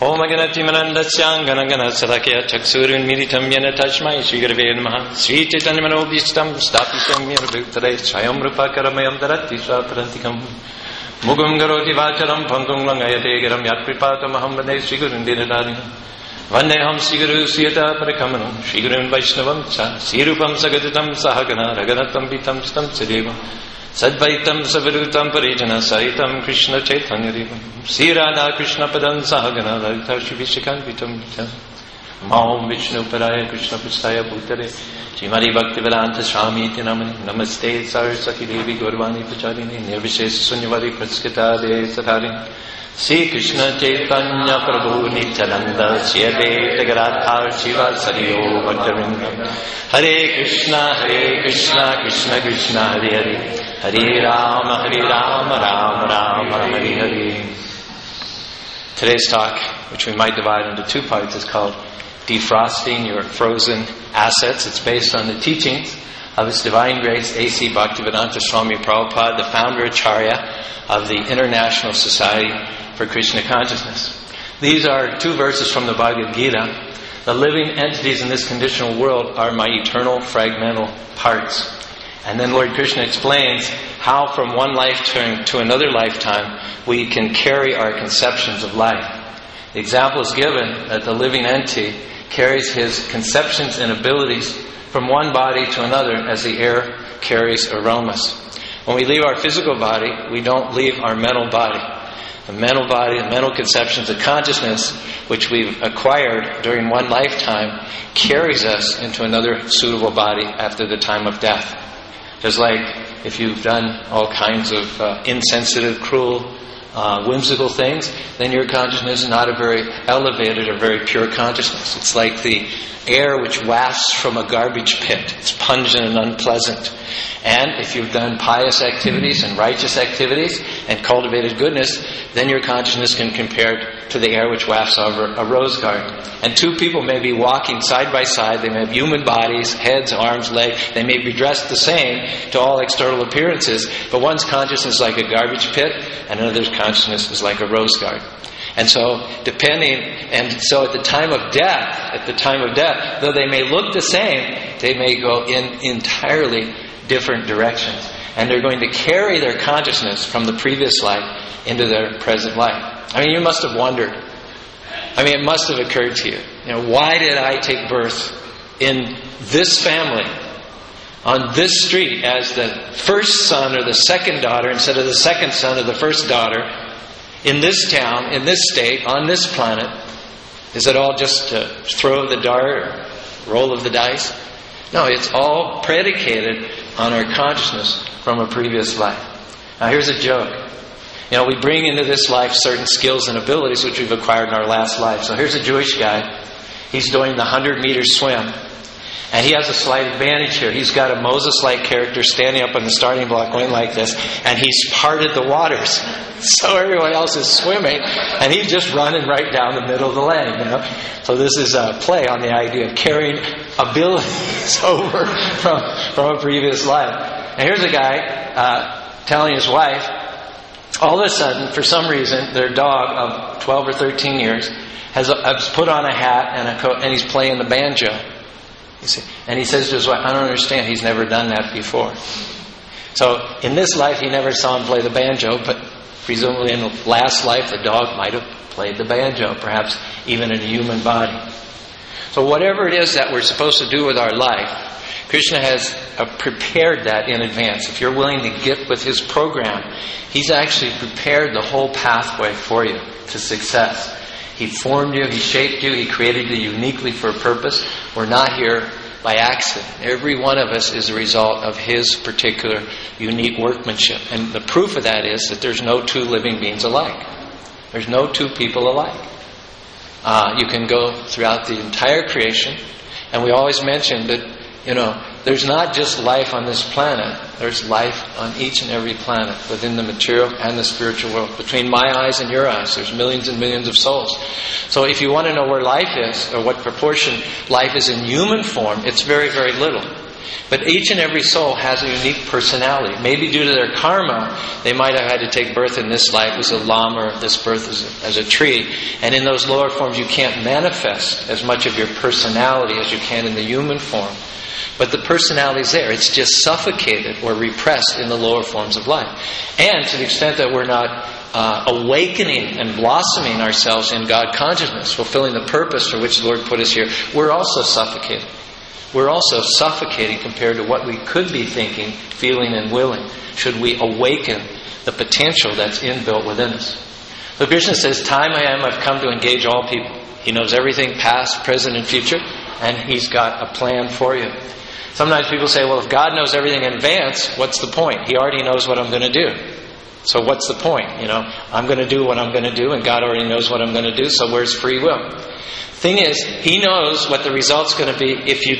Om Ganati Manandasyang Ganagana Sadakya Chaksurun Militam Yana Tashmai Shri Gurave Namaha Sri Chaitanya Manobhishtam Stapitam Mirabhutare Chayam Rupa Karamayam Darati Swaparantikam Mugam Garoti Vacharam Pandung Langayate Garam Yatpripatam Ahamvade Shri Gurun Dinadari Vandeham Shri Guru Siyata Parakamanam Shri Gurun Vaishnavam Cha Sirupam Sagadatam Sahagana Raganatam Vitam Stam Sadevam Sadvaitam Savarutam Parijana Saitam Krishna Chaitanya Devam Sri Radha Krishna Padan Sahagana Lalita Shivishakam Vitam Vitam Maum Vishnu Paraya Krishna Pustaya Bhutare Srimati Bhaktivedanta Swami Iti Namani Namaste Saraswati Devi Gaurvani Pacharini Nirvishesa Sunyavadi Praskita De Satarini Sri Krishna Chaitanya Prabhu Nityananda Sri Advaita Gadadhar Shiva Sariyo Bhaktavrinda Hare Krishna Krishna Krishna Hare Hare Hare Rama Rama Rama Hare Hare. Today's talk, which we might divide into two parts, is called Defrosting Your Frozen Assets. It's based on the teachings of His Divine Grace A.C. Bhaktivedanta Swami Prabhupada, the founder Acharya of the International Society for Krishna Consciousness. These are two verses from the Bhagavad Gita. The living entities in this conditional world are my eternal fragmental parts. And then Lord Krishna explains how from one lifetime to another lifetime we can carry our conceptions of life. The example is given that the living entity carries his conceptions and abilities from one body to another as the air carries aromas. When we leave our physical body, we don't leave our mental body. The mental body, the mental conceptions, the consciousness which we've acquired during one lifetime carries us into another suitable body after the time of death. Just like if you've done all kinds of insensitive, cruel, whimsical things, then your consciousness is not a very elevated or very pure consciousness. It's like the air which wafts from a garbage pit. It's pungent and unpleasant. And if you've done pious activities and righteous activities and cultivated goodness, then your consciousness can compare to the air which wafts over a rose garden. And two people may be walking side by side. They may have human bodies, heads, arms, legs. They may be dressed the same to all external appearances, but one's consciousness is like a garbage pit and another's consciousness is like a rose garden. And so at the time of death, though they may look the same, they may go in entirely different directions. And they're going to carry their consciousness from the previous life into their present life. I mean, you must have wondered. I mean, it must have occurred to you. Why did I take birth in this family, on this street, as the first son or the second daughter instead of the second son or the first daughter, in this town, in this state, on this planet? Is it all just a throw of the dart or roll of the dice? No, it's all predicated on our consciousness from a previous life. Now here's a joke. We bring into this life certain skills and abilities which we've acquired in our last life. So here's a Jewish guy. He's doing the 100-meter swim. And he has a slight advantage here. He's got a Moses-like character standing up on the starting block going like this. And he's parted the waters. So everyone else is swimming. And he's just running right down the middle of the lane. So this is a play on the idea of carrying abilities over from a previous life. And here's a guy telling his wife, all of a sudden, for some reason, their dog of 12 or 13 years has put on a hat and a coat and he's playing the banjo. You see? And he says to his wife, I don't understand. He's never done that before. So in this life, he never saw him play the banjo, but presumably in the last life, the dog might have played the banjo, perhaps even in a human body. So whatever it is that we're supposed to do with our life, Krishna has prepared that in advance. If you're willing to get with His program, He's actually prepared the whole pathway for you to success. He formed you, He shaped you, He created you uniquely for a purpose. We're not here by accident. Every one of us is a result of His particular unique workmanship. And the proof of that is that there's no two living beings alike. There's no two people alike. You can go throughout the entire creation, and we always mention that, there's not just life on this planet. There's life on each and every planet within the material and the spiritual world. Between my eyes and your eyes, there's millions and millions of souls. So if you want to know where life is, or what proportion life is in human form, it's very, very little. But each and every soul has a unique personality. Maybe due to their karma, they might have had to take birth in this life as a llama or this birth as a tree. And in those lower forms, you can't manifest as much of your personality as you can in the human form. But the personality is there. It's just suffocated or repressed in the lower forms of life. And to the extent that we're not awakening and blossoming ourselves in God consciousness, fulfilling the purpose for which the Lord put us here, we're also suffocated. We're also suffocating compared to what we could be thinking, feeling, and willing, should we awaken the potential that's inbuilt within us. So Krishna says, time I am, I've come to engage all people. He knows everything, past, present, and future, and He's got a plan for you. Sometimes people say, well, if God knows everything in advance, what's the point? He already knows what I'm going to do. So what's the point? I'm going to do what I'm going to do, and God already knows what I'm going to do, so where's free will? Thing is, He knows what the result's going to be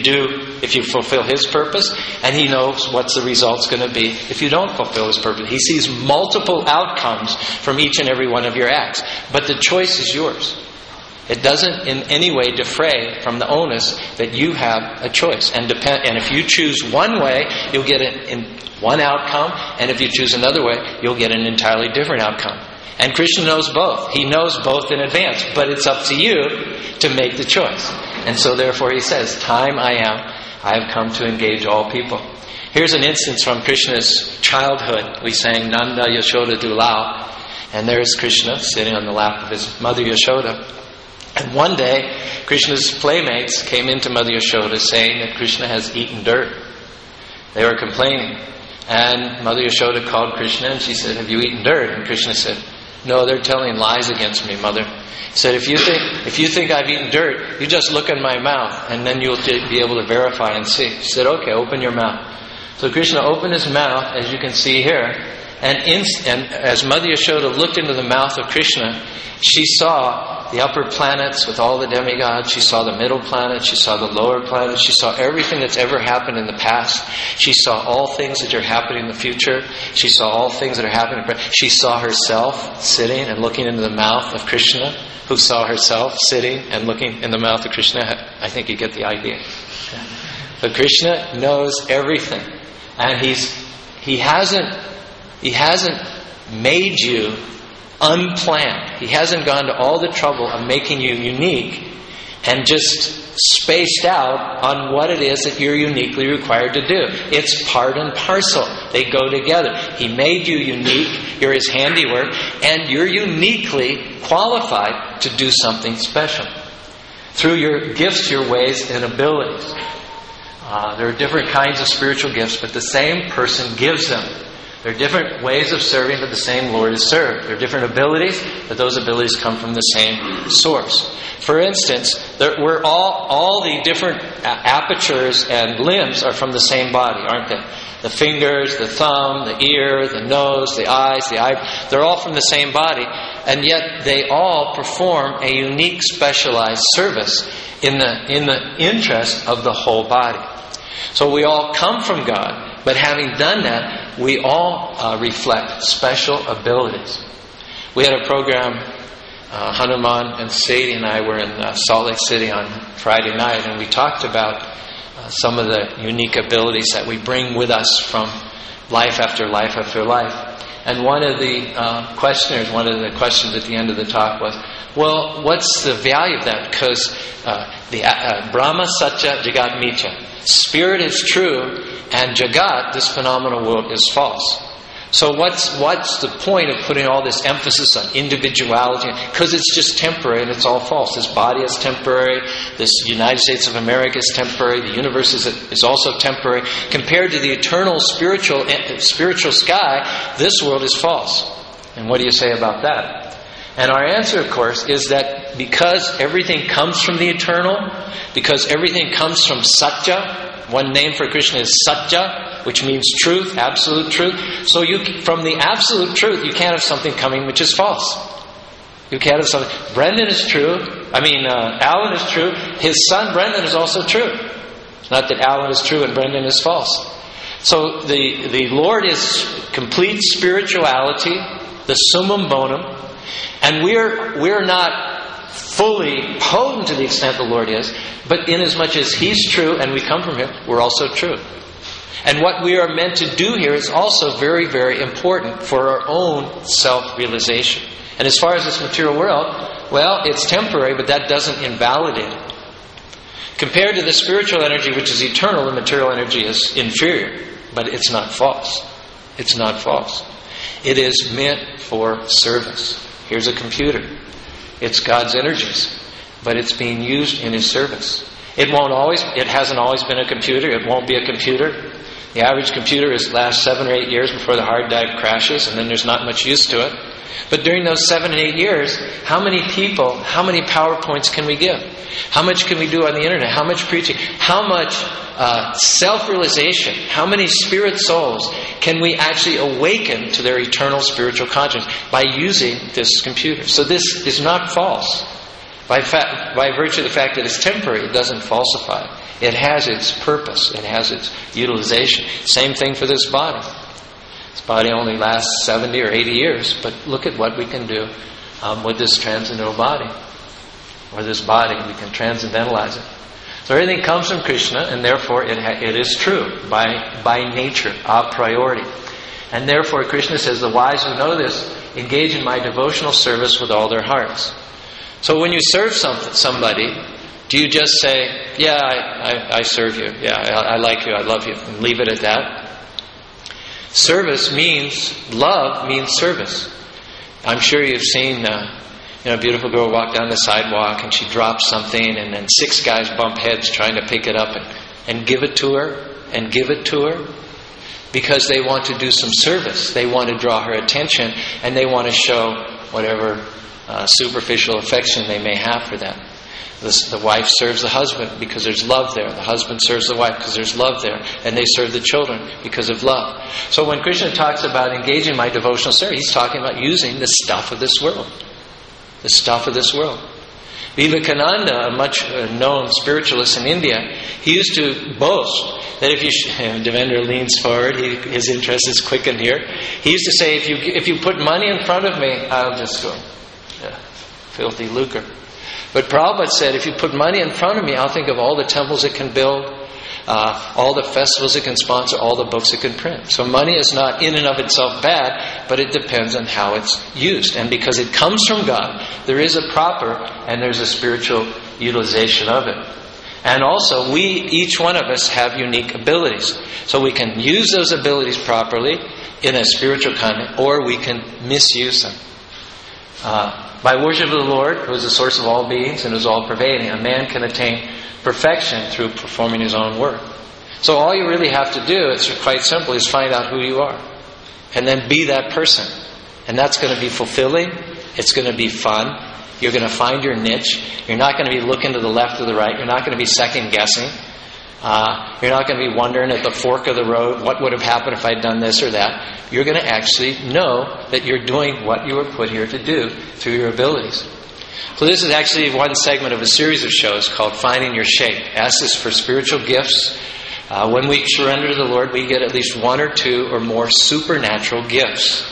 if you fulfill His purpose, and He knows what's the result's going to be if you don't fulfill His purpose. He sees multiple outcomes from each and every one of your acts, but the choice is yours. It doesn't in any way defray from the onus that you have a choice. And if you choose one way, you'll get one outcome, and if you choose another way, you'll get an entirely different outcome. And Krishna knows both. He knows both in advance, but it's up to you to make the choice. And so therefore He says, time I am, I have come to engage all people. Here's an instance from Krishna's childhood. We sang Nanda Yashoda Dulao, and there's Krishna sitting on the lap of his mother Yashoda. And one day, Krishna's playmates came into Mother Yashoda saying that Krishna has eaten dirt. They were complaining. And Mother Yashoda called Krishna and she said, have you eaten dirt? And Krishna said, no, they're telling lies against me, Mother. He said, if you think I've eaten dirt, you just look in my mouth and then you'll be able to verify and see. She said, okay, open your mouth. So Krishna opened his mouth, as you can see here, and as Mother Yashoda looked into the mouth of Krishna, she saw the upper planets with all the demigods. She saw the middle planets. She saw the lower planets. She saw everything that's ever happened in the past. She saw all things that are happening in the future. She saw all things that are happening. She saw herself sitting and looking into the mouth of Krishna, who saw herself sitting and looking in the mouth of Krishna. I think you get the idea. But Krishna knows everything. And He hasn't made you unplanned. He hasn't gone to all the trouble of making you unique and just spaced out on what it is that you're uniquely required to do. It's part and parcel. They go together. He made you unique. You're His handiwork. And you're uniquely qualified to do something special through your gifts, your ways, and abilities. There are different kinds of spiritual gifts, but the same person gives them. There are different ways of serving, but the same Lord is served. There are different abilities, but those abilities come from the same source. For instance, we're all the different apertures and limbs are from the same body, aren't they? The fingers, the thumb, the ear, the nose, the eyes, the eye, they're all from the same body, and yet they all perform a unique, specialized service in the interest of the whole body. So we all come from God, but having done that, we all reflect special abilities. We had a program, Hanuman and Sadie and I were in Salt Lake City on Friday night, and we talked about some of the unique abilities that we bring with us from life after life after life. And one of the questions at the end of the talk was, well, what's the value of that? Because Brahma Satya Jagat Mithya. Spirit is true, and Jagat, this phenomenal world, is false. So what's the point of putting all this emphasis on individuality? Because it's just temporary and it's all false. This body is temporary. This United States of America is temporary. The universe is also temporary. Compared to the eternal spiritual sky, this world is false. And what do you say about that? And our answer, of course, is that because everything comes from the eternal, because everything comes from Satya, one name for Krishna is Satya, which means truth, absolute truth. So from the absolute truth, you can't have something coming which is false. You can't have something. Brendan is true. Alan is true. His son Brendan is also true. It's not that Alan is true and Brendan is false. So the Lord is complete spirituality, the summum bonum, and we're not fully potent to the extent the Lord is, but inasmuch as He's true and we come from Him, we're also true. And what we are meant to do here is also very, very important for our own self-realization. And as far as this material world, well, it's temporary, but that doesn't invalidate it. Compared to the spiritual energy, which is eternal, the material energy is inferior. But it's not false. It's not false. It is meant for service. Here's a computer. It's God's energies, but it's being used in His service. It hasn't always been a computer. It won't be a computer. The average computer lasts 7 or 8 years before the hard drive crashes, and then there's not much use to it. But during those 7 and 8 years, how many people, how many PowerPoints can we give? How much can we do on the internet? How much preaching? How much self-realization? How many spirit souls can we actually awaken to their eternal spiritual consciousness by using this computer? So this is not false. By virtue of the fact that it's temporary, it doesn't falsify. It has its purpose. It has its utilization. Same thing for this body. This body only lasts 70 or 80 years, but look at what we can do with this transcendental body. Or this body, we can transcendentalize it. So everything comes from Krishna, and therefore it is true by nature, a priority. And therefore Krishna says, the wise who know this engage in my devotional service with all their hearts. So when you serve somebody, do you just say, yeah, I serve you. Yeah, I like you. I love you. And leave it at that? Love means service. I'm sure you've seen a beautiful girl walk down the sidewalk and she drops something and then 6 guys bump heads trying to pick it up and give it to her. Because they want to do some service. They want to draw her attention and they want to show whatever superficial affection they may have for them. The wife serves the husband because there's love there. The husband serves the wife because there's love there. And they serve the children because of love. So when Krishna talks about engaging my devotional service, He's talking about using the stuff of this world. The stuff of this world. Vivekananda, a much known spiritualist in India, he used to boast that Devendra leans forward, his interest is quickened here. He used to say, if you put money in front of me, I'll just go. Filthy lucre. But Prabhupada said, if you put money in front of me, I'll think of all the temples it can build, all the festivals it can sponsor, all the books it can print. So money is not in and of itself bad, but it depends on how it's used. And because it comes from God, there is a proper and there's a spiritual utilization of it. And also, each one of us have unique abilities. So we can use those abilities properly in a spiritual context, or we can misuse them. By worship of the Lord, who is the source of all beings and who is all-pervading, a man can attain perfection through performing his own work. So all you really have to do, it's quite simple, is find out who you are. And then be that person. And that's going to be fulfilling. It's going to be fun. You're going to find your niche. You're not going to be looking to the left or the right. You're not going to be second-guessing. You're not going to be wondering at the fork of the road, what would have happened if I'd done this or that. You're going to actually know that you're doing what you were put here to do through your abilities. So this is actually one segment of a series of shows called Finding Your Shape. Asks us for spiritual gifts. When we surrender to the Lord, we get at least 1 or 2 or more supernatural gifts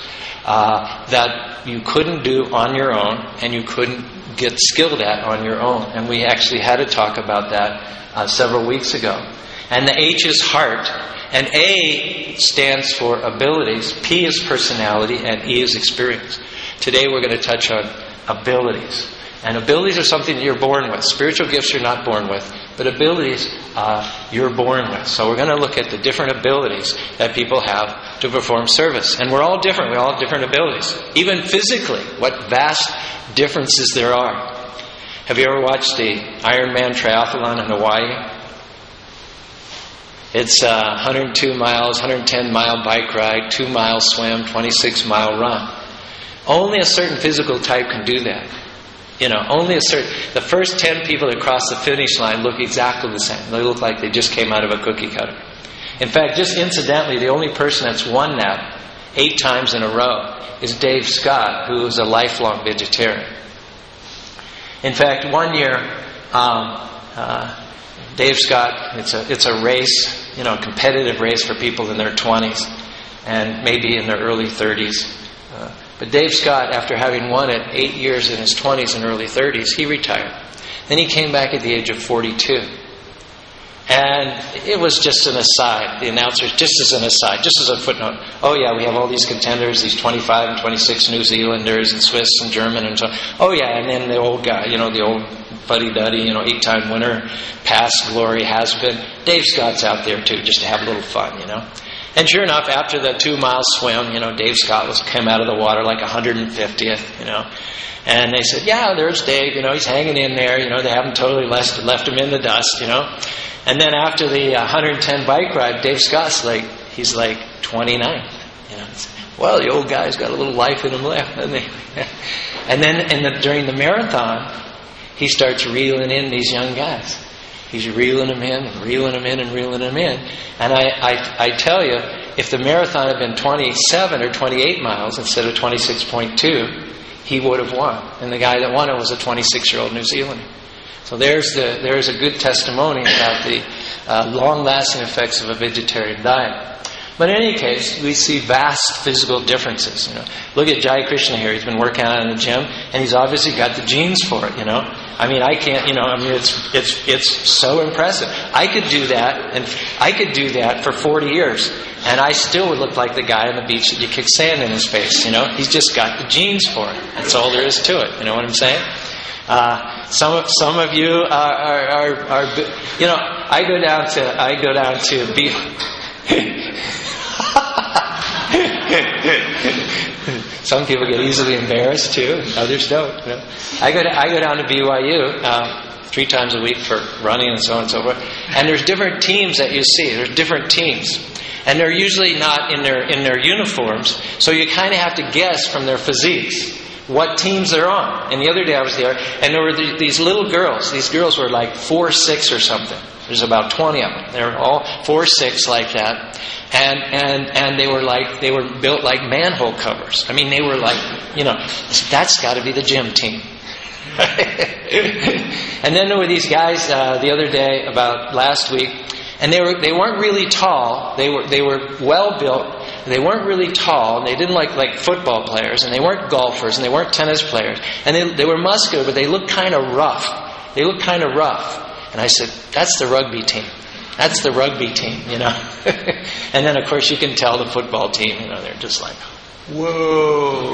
that you couldn't do on your own and you couldn't get skilled at on your own. And we actually had a talk about that several weeks ago. And the H is heart, and A stands for abilities, P is personality, and E is experience. Today we're going to touch on abilities. And abilities are something that you're born with. Spiritual gifts you're not born with, but abilities you're born with. So we're going to look at the different abilities that people have to perform service. And we're all different. We all have different abilities. Even physically, what vast differences there are. Have you ever watched the Ironman triathlon in Hawaii? It's 102 miles, 110-mile bike ride, 2-mile swim, 26-mile run. Only a certain physical type can do that. The first 10 people that cross the finish line look exactly the same. They look like they just came out of a cookie cutter. In fact, just incidentally, the only person that's won that 8 times in a row is Dave Scott, who is a lifelong vegetarian. In fact, one year, Dave Scott, it's a race, a competitive race for people in their 20s and maybe in their early 30s. But Dave Scott, after having won it 8 years in his 20s and early 30s, he retired. Then he came back at the age of 42. And it was just an aside. The announcers, just as an aside, just as a footnote. Oh yeah, we have all these contenders, these 25 and 26 New Zealanders and Swiss and German and so on. Oh yeah, and then the old guy, the old fuddy-duddy, 8-time winner, past glory, has been. Dave Scott's out there too, just to have a little fun, And sure enough, after the 2-mile swim, Dave Scott came out of the water like 150th, And they said, yeah, there's Dave, he's hanging in there, they haven't totally left him in the dust, And then after the 110 bike ride, Dave Scott's he's 29. Well, the old guy's got a little life in him left, doesn't he? And then during the marathon, he starts reeling in these young guys. He's reeling them in and reeling them in and reeling them in. And I tell you, if the marathon had been 27 or 28 miles instead of 26.2, he would have won. And the guy that won it was a 26-year-old New Zealander. So there's a good testimony about the long-lasting effects of a vegetarian diet. But in any case, we see vast physical differences. Look at Jai Krishna here. He's been working out in the gym, and he's obviously got the genes for it. I can't. It's so impressive. I could do that, and I could do that for 40 years, and I still would look like the guy on the beach that you kick sand in his face. He's just got the genes for it. That's all there is to it. You know what I'm saying? Some of you are I go down to be. Some people get easily embarrassed too, others don't. I go down to BYU 3 times a week for running and so on and so forth. And there's different teams that you see. There's different teams, and they're usually not in their uniforms. So you kind of have to guess from their physiques what teams they're on. And the other day I was there, and there were these little girls. These girls were like 4'6" or something. There's about 20 of them. They were all 4'6" like that. And they were built like manhole covers. They were that's got to be the gym team. And then there were these guys the other day, about last week, and they weren't really tall. They were well built. They weren't really tall, and they didn't look like football players, and they weren't golfers, and they weren't tennis players. And they were muscular, but they looked kind of rough. And I said, that's the rugby team. That's the rugby team, And then, of course, you can tell the football team, they're just like, whoa,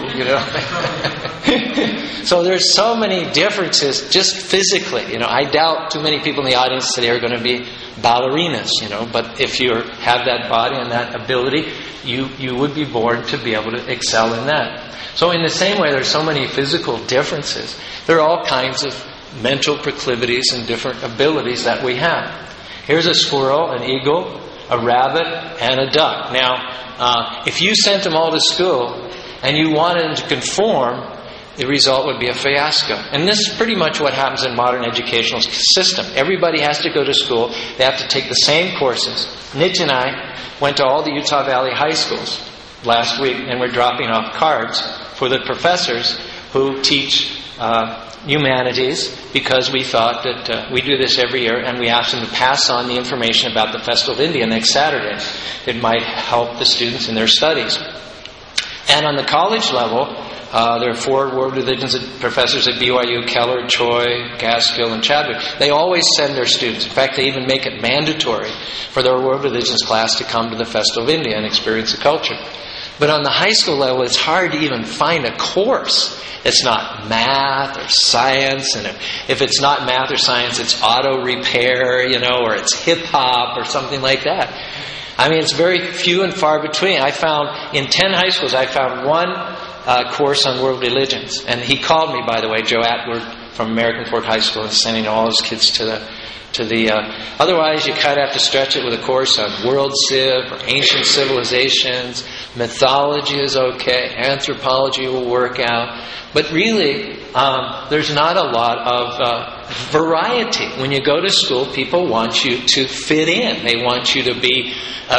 So there's so many differences just physically. I doubt too many people in the audience today are going to be ballerinas, But if you have that body and that ability, you would be born to be able to excel in that. So in the same way, there's so many physical differences. There are all kinds of mental proclivities and different abilities that we have. Here's a squirrel, an eagle, a rabbit, and a duck. Now, if you sent them all to school and you wanted them to conform, the result would be a fiasco. And this is pretty much what happens in modern educational system. Everybody has to go to school. They have to take the same courses. Nitya and I went to all the Utah Valley high schools last week, and we're dropping off cards for the professors who teach humanities, because we thought that we do this every year, and we asked them to pass on the information about the Festival of India next Saturday. It might help the students in their studies. And on the college level, there are 4 world religions professors at BYU: Keller, Choi, Gaskill, and Chadwick. They always send their students. In fact, they even make it mandatory for their world religions class to come to the Festival of India and experience the culture. But on the high school level, it's hard to even find a course. It's not math or science, and if it's not math or science, it's auto repair, or it's hip hop or something like that. It's very few and far between. I found in 10 high schools, I found one course on world religions, and he called me, by the way, Joe Atwood from American Fork High School, and sending all his kids to the. Otherwise, you kind of have to stretch it with a course on world civ or ancient civilizations. Mythology is okay. Anthropology will work out. But really, there's not a lot of variety. When you go to school, people want you to fit in. They want you to be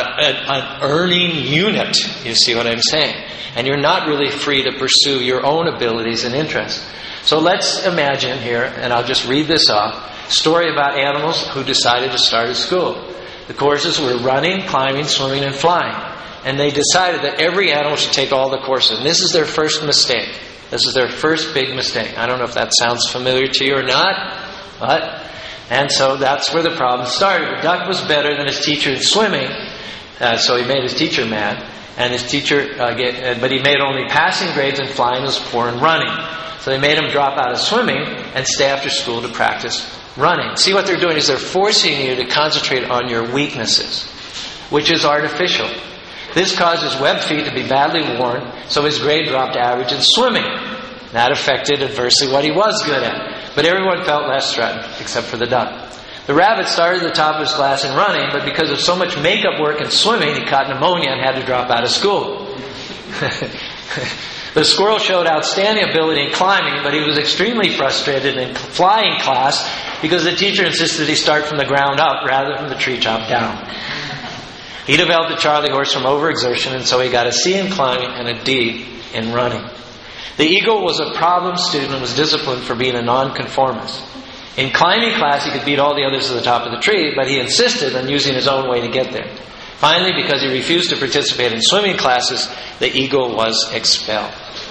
an earning unit. You see what I'm saying? And you're not really free to pursue your own abilities and interests. So let's imagine here, and I'll just read this off. Story about animals who decided to start a school. The courses were running, climbing, swimming, and flying. and they decided that every animal should take all the courses. And this is their first mistake. This is their first big mistake. I don't know if that sounds familiar to you or not, and so that's where the problem started. The duck was better than his teacher in swimming, so he made his teacher mad. And his teacher, but he made only passing grades in flying, was poor in running. So they made him drop out of swimming and stay after school to practice running. See, what they're doing is they're forcing you to concentrate on your weaknesses, which is artificial. This causes Webb's feet to be badly worn, so his grade dropped average in swimming. That affected adversely what he was good at. But everyone felt less threatened, except for the duck. The rabbit started at the top of his class in running, but because of so much makeup work in swimming, he caught pneumonia and had to drop out of school. The squirrel showed outstanding ability in climbing, but he was extremely frustrated in flying class because the teacher insisted he start from the ground up rather than the treetop down. He developed a Charlie horse from overexertion, and so he got a C in climbing and a D in running. The eagle was a problem student and was disciplined for being a nonconformist. In climbing class, he could beat all the others to the top of the tree, but he insisted on using his own way to get there. Finally, because he refused to participate in swimming classes, the eagle was expelled.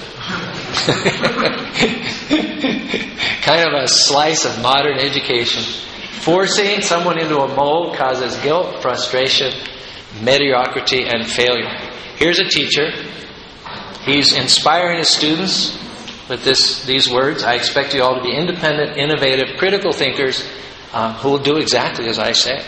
Kind of a slice of modern education. Forcing someone into a mold causes guilt, frustration, mediocrity, and failure. Here's a teacher. He's inspiring his students with these words. I expect you all to be independent, innovative, critical thinkers who will do exactly as I say.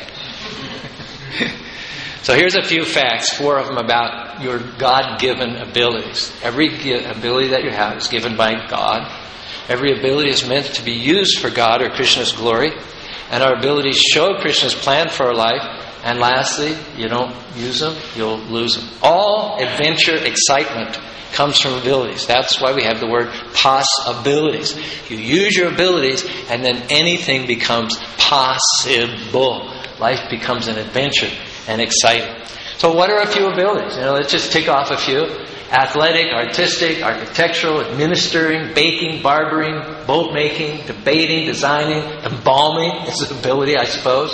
So here's a few facts, 4 of them about your God-given abilities. Every ability that you have is given by God. Every ability is meant to be used for God or Krishna's glory. And our abilities show Krishna's plan for our life. And lastly, you don't use them, you'll lose them. All adventure, excitement comes from abilities. That's why we have the word possibilities. You use your abilities and then anything becomes possible. Life becomes an adventure and exciting. So what are a few abilities? Let's just tick off a few. Athletic, artistic, architectural, administering, baking, barbering, boat making, debating, designing, embalming is an ability, I suppose.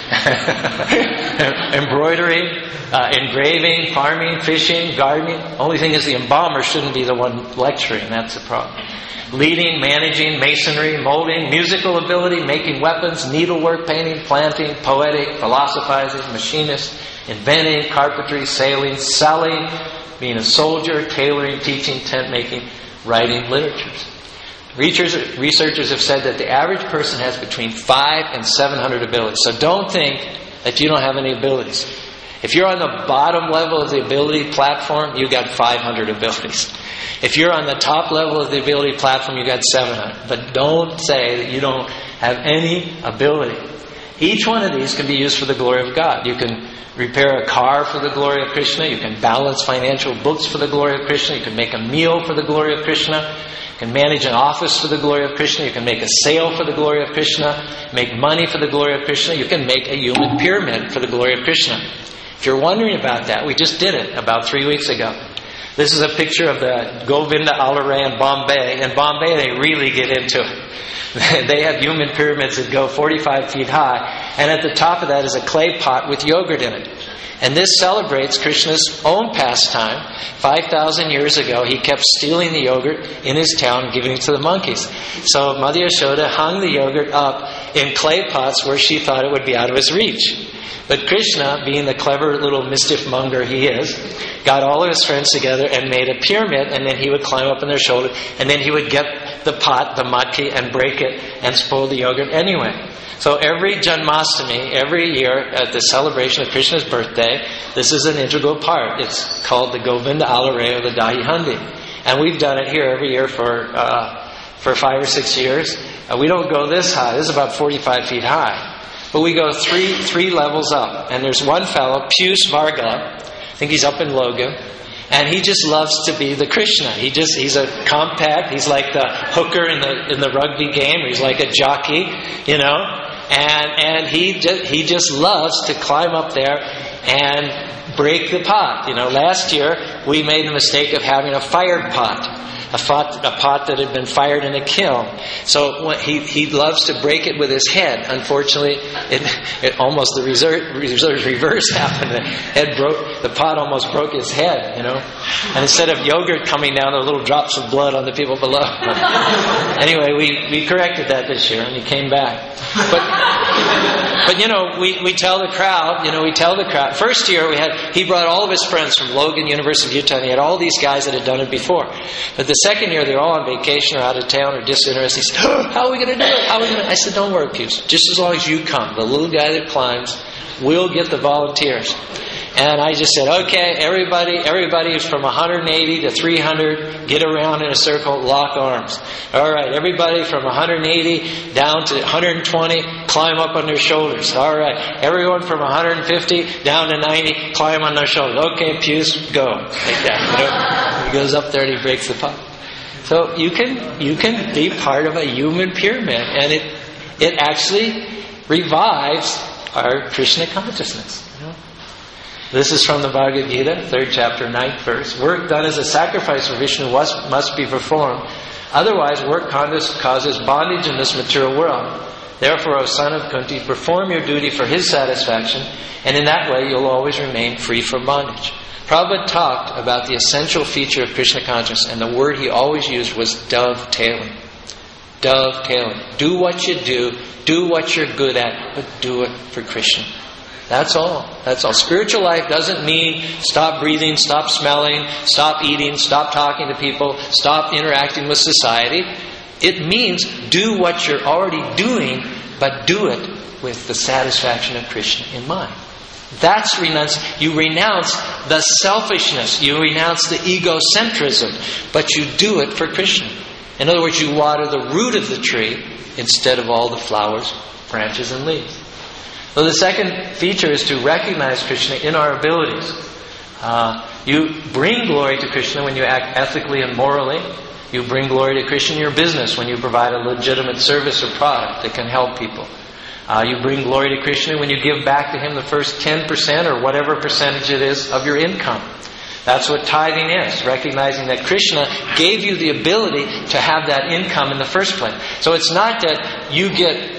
Embroidery, engraving, farming, fishing, gardening. Only thing is the embalmer shouldn't be the one lecturing. That's the problem. Leading, managing, masonry, molding, musical ability, making weapons, needlework, painting, planting, poetic, philosophizing, machinist, inventing, carpentry, sailing, selling, being a soldier, tailoring, teaching, tent making, writing, literatures. Researchers have said that the average person has between 500 and 700 abilities. So don't think that you don't have any abilities. If you're on the bottom level of the ability platform, you got 500 abilities. If you're on the top level of the ability platform, you got 700. But don't say that you don't have any ability. Each one of these can be used for the glory of God. You can repair a car for the glory of Krishna. You can balance financial books for the glory of Krishna. You can make a meal for the glory of Krishna. You can manage an office for the glory of Krishna. You can make a sale for the glory of Krishna. Make money for the glory of Krishna. You can make a human pyramid for the glory of Krishna. If you're wondering about that, we just did it about 3 weeks ago. This is a picture of the Govinda Alaray in Bombay. In Bombay, they really get into it. They have human pyramids that go 45 feet high. And at the top of that is a clay pot with yogurt in it. And this celebrates Krishna's own pastime. 5,000 years ago, he kept stealing the yogurt in his town and giving it to the monkeys. So Mother Yashoda hung the yogurt up in clay pots where she thought it would be out of his reach. But Krishna, being the clever little mischief monger he is, got all of his friends together and made a pyramid, and then he would climb up on their shoulder, and then he would get the pot, the matki, and break it and spoil the yogurt anyway. So every Janmashtami, every year at the celebration of Krishna's birthday, this is an integral part. It's called the Govinda Alaray or the Dahi Handi. And we've done it here every year for 5 or 6 years. We don't go this high. This is about 45 feet high. But we go three levels up. And there's one fellow, Pius Varga, I think he's up in Logan, and he just loves to be the Krishna. He's a compact, he's like the hooker in the rugby game, he's like a jockey, and he just loves to climb up there and break the pot. Last year we made the mistake of having a fired pot. a pot that had been fired in a kiln. So he loves to break it with his head. Unfortunately, it almost the reverse happened. The pot almost broke his head, And instead of yogurt coming down, there were little drops of blood on the people below. Anyway, we corrected that this year, and he came back. But we tell the crowd. First year he brought all of his friends from Logan, University of Utah, and he had all these guys that had done it before. But the second year they're all on vacation or out of town or disinterested. He said, "How are we going to do it? I said, "Don't worry, Pews. Just as long as you come, the little guy that climbs, we'll get the volunteers." And I just said, "Okay, everybody is from 180 to 300, get around in a circle, lock arms. All right, everybody from 180 down to 120, climb up on their shoulders. All right, everyone from 150 down to 90, climb on their shoulders. Okay, Pews, go." Like that. He goes up there and he breaks the pot. So you can be part of a human pyramid, and it actually revives our Krishna consciousness. This is from the Bhagavad Gita, 3rd chapter, 9th verse. "Work done as a sacrifice for Vishnu must be performed. Otherwise, work causes bondage in this material world. Therefore, O son of Kunti, perform your duty for his satisfaction, and in that way you'll always remain free from bondage." Prabhupada talked about the essential feature of Krishna consciousness, and the word he always used was dovetailing. Dovetailing. Do what you do what you're good at, but do it for Krishna. That's all. Spiritual life doesn't mean stop breathing, stop smelling, stop eating, stop talking to people, stop interacting with society. It means do what you're already doing, but do it with the satisfaction of Krishna in mind. That's you renounce the selfishness, you renounce the egocentrism, but you do it for Krishna. In other words, you water the root of the tree instead of all the flowers, branches, and leaves. So the second feature is to recognize Krishna in our abilities. You bring glory to Krishna when you act ethically and morally. You bring glory to Krishna in your business when you provide a legitimate service or product that can help people. You bring glory to Krishna when you give back to Him the first 10% or whatever percentage it is of your income. That's what tithing is, recognizing that Krishna gave you the ability to have that income in the first place. So it's not that you get,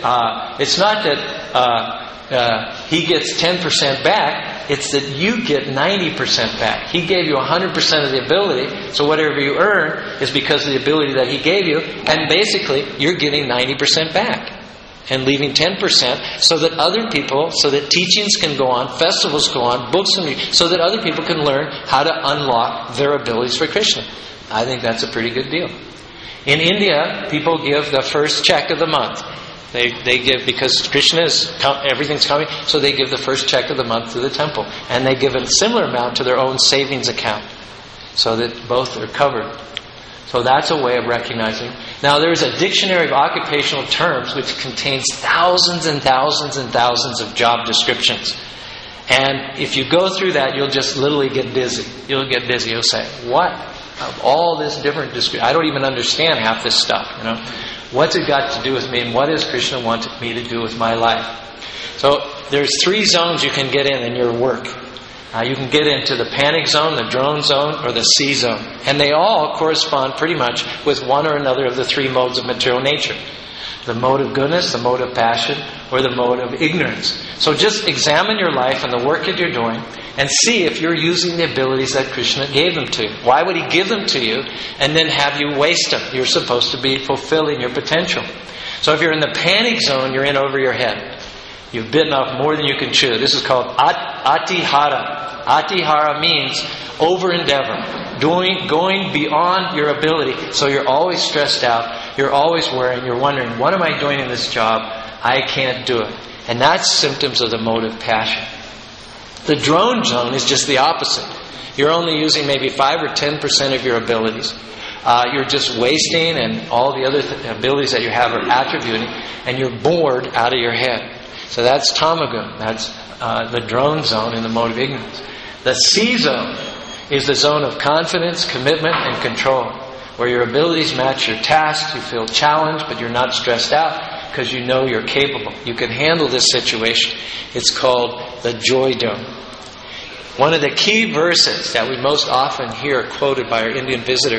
He gets 10% back, it's that you get 90% back. He gave you 100% of the ability, so whatever you earn is because of the ability that He gave you, and basically you're getting 90% back. And leaving 10% so that other people, so that teachings can go on, festivals go on, books can read, so that other people can learn how to unlock their abilities for Krishna. I think that's a pretty good deal. In India, people give the first check of the month. They give, because Krishna everything's coming, so they give the first check of the month to the temple. And they give a similar amount to their own savings account, so that both are covered. So that's a way of recognizing. Now there's a dictionary of occupational terms which contains thousands and thousands and thousands of job descriptions. And if you go through that, you'll just literally get dizzy. You'll get dizzy. You'll say, what? Of all this different description, I don't even understand half this stuff, What's it got to do with me, and what does Krishna want me to do with my life? So there's 3 zones you can get in your work. You can get into the panic zone, the drone zone, or the sea zone. And they all correspond pretty much with one or another of the 3 modes of material nature. The mode of goodness, the mode of passion, or the mode of ignorance. So just examine your life and the work that you're doing and see if you're using the abilities that Krishna gave them to you. Why would He give them to you and then have you waste them? You're supposed to be fulfilling your potential. So if you're in the panic zone, you're in over your head. You've bitten off more than you can chew. This is called atihara. Atihara means over-endeavor, going beyond your ability. So you're always stressed out, you're always worrying, you're wondering, what am I doing in this job? I can't do it. And that's symptoms of the mode of passion. The drone zone is just the opposite. You're only using maybe 5 or 10% of your abilities. You're just wasting, and all the other abilities that you have are attributing, and you're bored out of your head. So that's tamagun. That's the drone zone in the mode of ignorance. The sea zone is the zone of confidence, commitment, and control, where your abilities match your tasks. You feel challenged, but you're not stressed out because you know you're capable. You can handle this situation. It's called the joy dome. One of the key verses that we most often hear quoted by our Indian visitors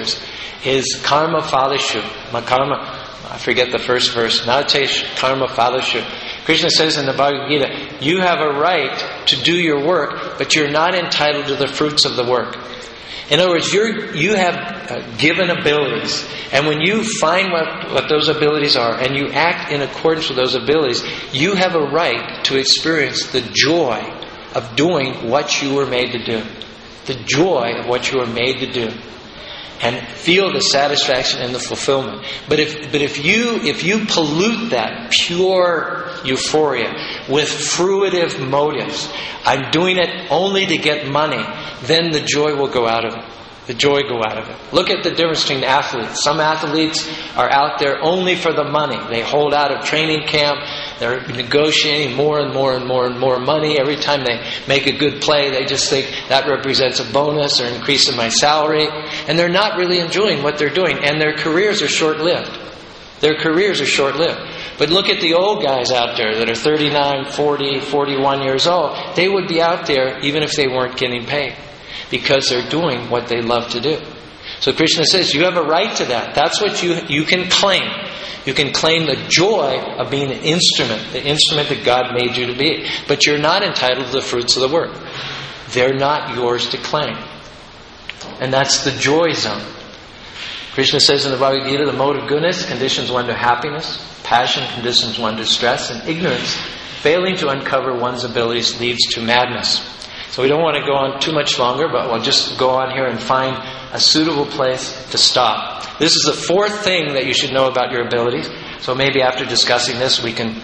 is karma phalashu. Karma, I forget the first verse. Natesh karma phalashu. Krishna says in the Bhagavad Gita, you have a right to do your work, but you're not entitled to the fruits of the work. In other words, you have given abilities, and when you find what those abilities are, and you act in accordance with those abilities, you have a right to experience the joy of doing what you were made to do. The joy of what you were made to do. And feel the satisfaction and the fulfillment. But if you pollute that pure euphoria with fruitive motives, I'm doing it only to get money, then the joy will go out of it. The joy go out of it. Look at the difference between athletes. Some athletes are out there only for the money. They hold out of training camp. They're negotiating more and more and more and more money. Every time they make a good play, they just think that represents a bonus or increase in my salary. And they're not really enjoying what they're doing. And their careers are short-lived. Their careers are short-lived. But look at the old guys out there that are 39, 40, 41 years old. They would be out there even if they weren't getting paid, because they're doing what they love to do. So Krishna says, you have a right to that. That's what you can claim. You can claim the joy of being an instrument, the instrument that God made you to be. But you're not entitled to the fruits of the work. They're not yours to claim. And that's the joy zone. Krishna says in the Bhagavad Gita, the mode of goodness conditions one to happiness, passion conditions one to stress, and ignorance, failing to uncover one's abilities, leads to madness. So we don't want to go on too much longer, but we'll just go on here and find a suitable place to stop. This is the fourth thing that you should know about your abilities. So maybe after discussing this, we can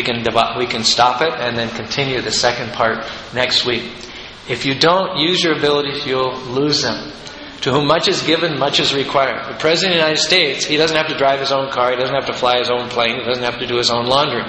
stop it and then continue the second part next week. If you don't use your abilities, you'll lose them. To whom much is given, much is required. The President of the United States, he doesn't have to drive his own car, he doesn't have to fly his own plane, he doesn't have to do his own laundry.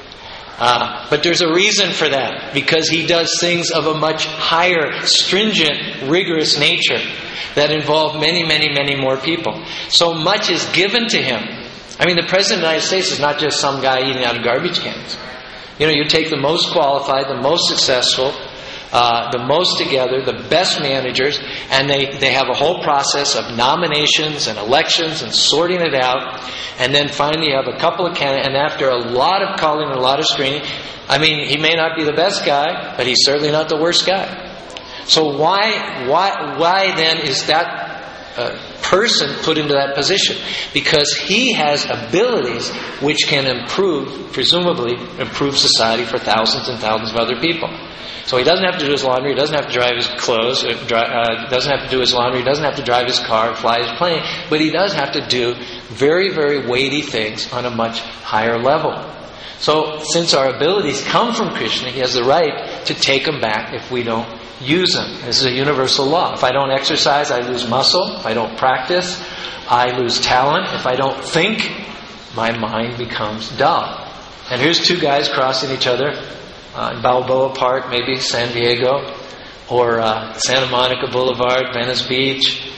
But there's a reason for that, because he does things of a much higher, stringent, rigorous nature that involve many, many, many more people. So much is given to him. I mean, the President of the United States is not just some guy eating out of garbage cans. You take the most qualified, the most successful, the most together, the best managers, and they have a whole process of nominations and elections and sorting it out, and then finally you have a couple of candidates, and after a lot of calling and a lot of screening, I mean, he may not be the best guy, but he's certainly not the worst guy. So why then is that person put into that position? Because he has abilities which can presumably improve society for thousands and thousands of other people. So he doesn't have to do his laundry, he doesn't have to drive his clothes, doesn't have to do his laundry, he doesn't have to drive his car, fly his plane, but he does have to do very, very weighty things on a much higher level. So since our abilities come from Krishna, he has the right to take them back if we don't use them. This is a universal law. If I don't exercise, I lose muscle. If I don't practice, I lose talent. If I don't think, my mind becomes dull. And here's two guys crossing each other in Balboa Park, maybe San Diego, or Santa Monica Boulevard, Venice Beach.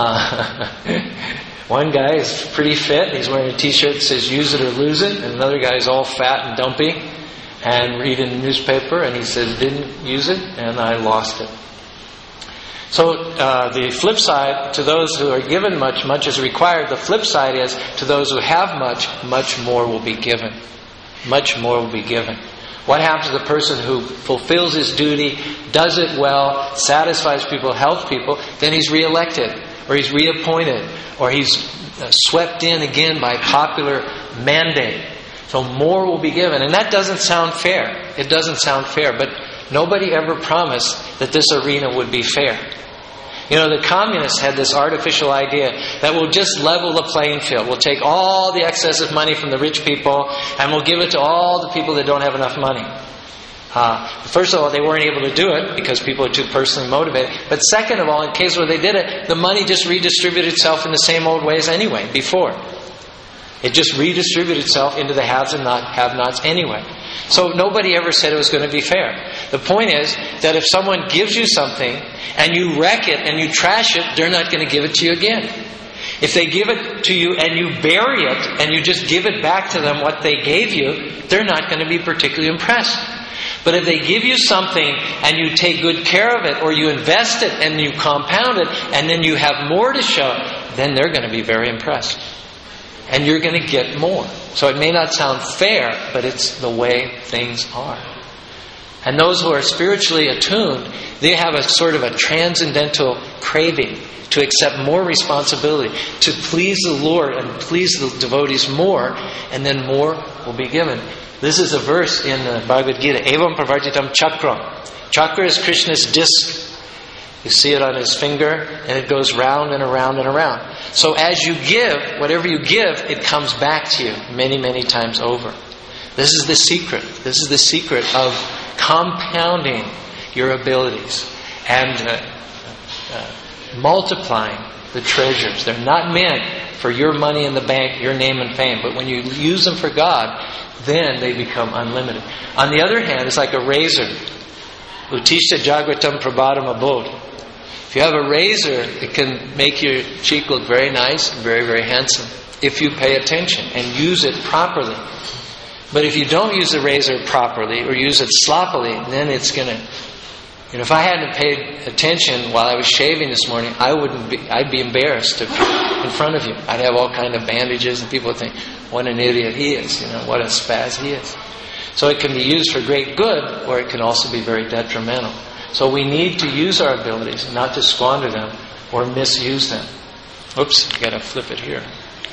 One guy is pretty fit. He's wearing a t-shirt that says use it or lose it. And another guy is all fat and dumpy and reading the newspaper, and he says didn't use it and I lost it. So the flip side, to those who are given much, much is required. The flip side is, to those who have much, much more will be given. Much more will be given. What happens to the person who fulfills his duty, does it well, satisfies people, helps people? Then he's reelected, or he's reappointed, or he's swept in again by popular mandate. So more will be given. And that doesn't sound fair. It doesn't sound fair. But nobody ever promised that this arena would be fair. The communists had this artificial idea that we'll just level the playing field. We'll take all the excessive money from the rich people and we'll give it to all the people that don't have enough money. First of all, they weren't able to do it because people are too personally motivated. But second of all, in case where they did it, the money just redistributed itself in the same old ways anyway, before. It just redistributed itself into the haves and have-nots anyway. So nobody ever said it was going to be fair. The point is that if someone gives you something and you wreck it and you trash it, they're not going to give it to you again. If they give it to you and you bury it and you just give it back to them what they gave you, they're not going to be particularly impressed. But if they give you something and you take good care of it, or you invest it and you compound it, and then you have more to show, then they're going to be very impressed. And you're going to get more. So it may not sound fair, but it's the way things are. And those who are spiritually attuned, they have a sort of a transcendental craving to accept more responsibility, to please the Lord and please the devotees more, and then more will be given. This is a verse in the Bhagavad Gita. Evam pravartitam chakram. Chakra is Krishna's disc. You see it on his finger, and it goes round and around and around. So as you give, whatever you give, it comes back to you many, many times over. This is the secret. This is the secret of compounding your abilities and multiplying the treasures. They're not meant for your money in the bank, your name and fame. But when you use them for God, then they become unlimited. On the other hand, it's like a razor. Utishta jagvatam prabhatam abod. If you have a razor, it can make your cheek look very nice and very, very handsome if you pay attention and use it properly. But if you don't use the razor properly or use it sloppily, then it's going to... if I hadn't paid attention while I was shaving this morning, I'd be embarrassed to appear in front of you. I'd have all kind of bandages and people would think, what an idiot he is, what a spaz he is. So it can be used for great good, or it can also be very detrimental. So we need to use our abilities, not to squander them or misuse them. Oops, I've got to flip it here.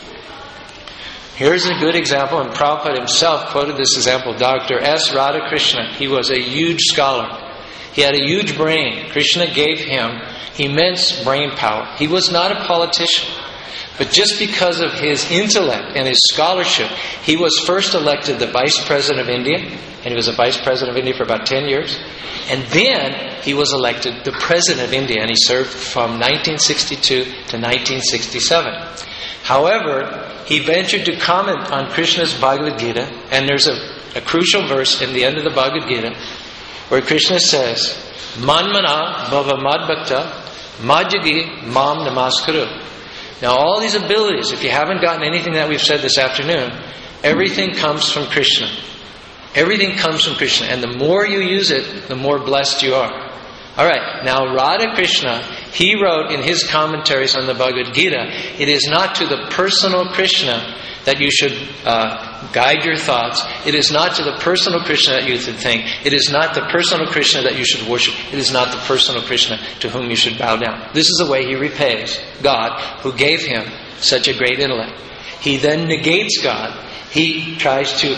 Here's a good example, and Prabhupada himself quoted this example, Dr. S. Radhakrishna. He was a huge scholar. He had a huge brain. Krishna gave him immense brain power. He was not a politician. But just because of his intellect and his scholarship, he was first elected the Vice President of India, and he was a Vice President of India for about 10 years. And then he was elected the President of India, and he served from 1962 to 1967. However, he ventured to comment on Krishna's Bhagavad Gita, and there's a crucial verse in the end of the Bhagavad Gita where Krishna says, Manmana bhava madbhakta madhyagi mam namaskuru. Now all these abilities, if you haven't gotten anything that we've said this afternoon, everything comes from Krishna. Everything comes from Krishna. And the more you use it, the more blessed you are. Alright, now Radha Krishna, he wrote in his commentaries on the Bhagavad Gita, it is not to the personal Krishna that you should guide your thoughts. It is not to the personal Krishna that you should think. It is not the personal Krishna that you should worship. It is not the personal Krishna to whom you should bow down. This is the way he repays God, who gave him such a great intellect. He then negates God. He tries to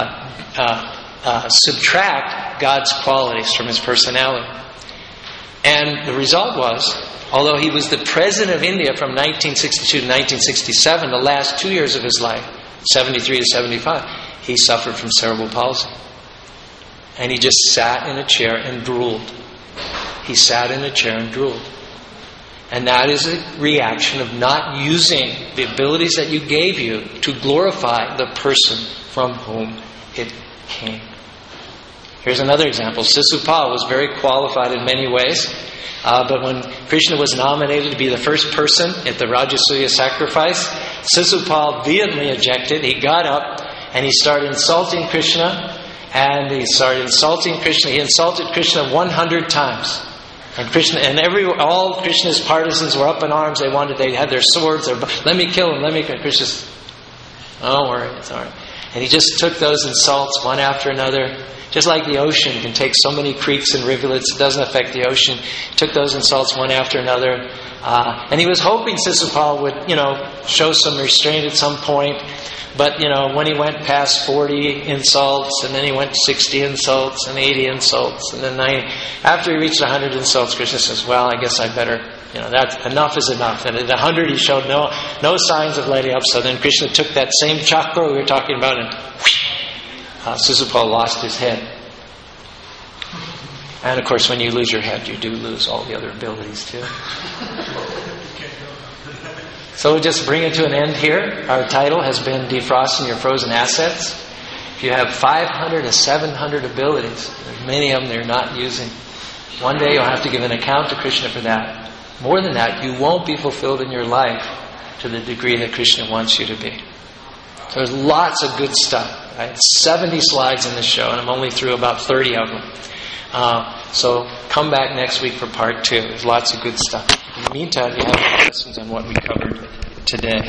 subtract God's qualities from his personality. And the result was, although he was the President of India from 1962 to 1967, the last 2 years of his life, 73 to 75, he suffered from cerebral palsy. And he just sat in a chair and drooled. He sat in a chair and drooled. And that is a reaction of not using the abilities that you gave you to glorify the person from whom it came. Here's another example. Sisupal was very qualified in many ways. But when Krishna was nominated to be the first person at the Rajasuya sacrifice, Sisupal vehemently objected. He got up and he started insulting Krishna. And he started insulting Krishna. He insulted Krishna 100 times. And Krishna and all Krishna's partisans were up in arms. They had their swords. Let me kill him. Let me kill him. Krishna's, don't worry, it's all right. And he just took those insults one after another. Just like the ocean can take so many creeks and rivulets, it doesn't affect the ocean. He took those insults one after another. And he was hoping Sisupal would, show some restraint at some point. But, when he went past 40 insults, and then he went to 60 insults, and 80 insults, and then 90. After he reached 100 insults, Krishna says, well, I guess I better, that's enough is enough. And at 100 he showed no signs of letting up. So then Krishna took that same chakra we were talking about and Sisupal lost his head. And of course, when you lose your head, you do lose all the other abilities too. So we'll just bring it to an end here. Our title has been Defrosting Your Frozen Assets. If you have 500 to 700 abilities, there's many of them you're not using. One day you'll have to give an account to Krishna for that. More than that, you won't be fulfilled in your life to the degree that Krishna wants you to be. So there's lots of good stuff. I had 70 slides in this show, and I'm only through about 30 of them. So come back next week for part 2. There's lots of good stuff. In the meantime, if you have any questions on what we covered today.